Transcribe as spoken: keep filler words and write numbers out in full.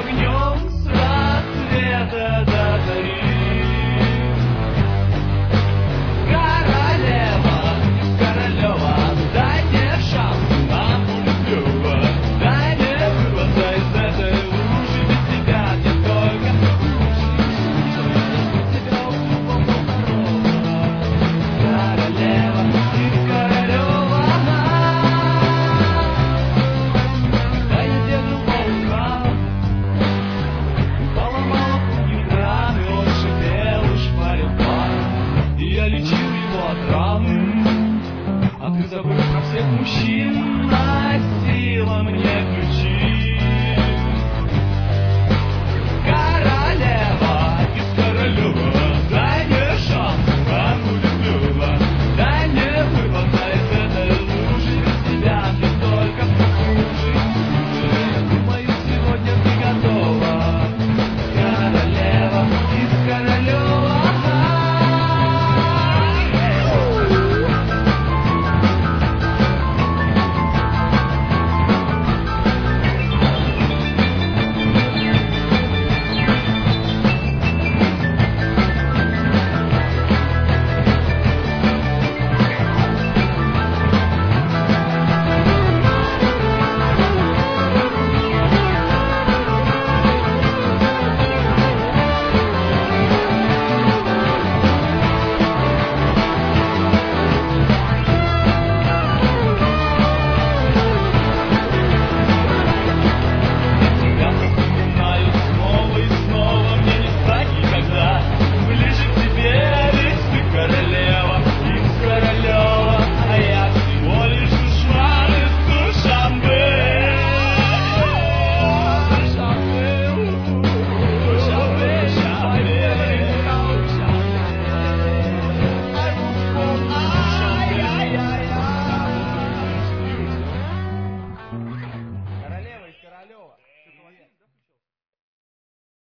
огнем с рассвета до зари. Королева, Королева, дай мне шанс на пулеплюва. Дай мне вырваться из этой лужи, без тебя мне только хуже. Тебя упала дорога. Королева и Королева. Да я держу полка, поломала пули раны, он шипел и шпарил пар, и я лечил его от ран. А ты забыл про всех мужчин, носила мне ключ.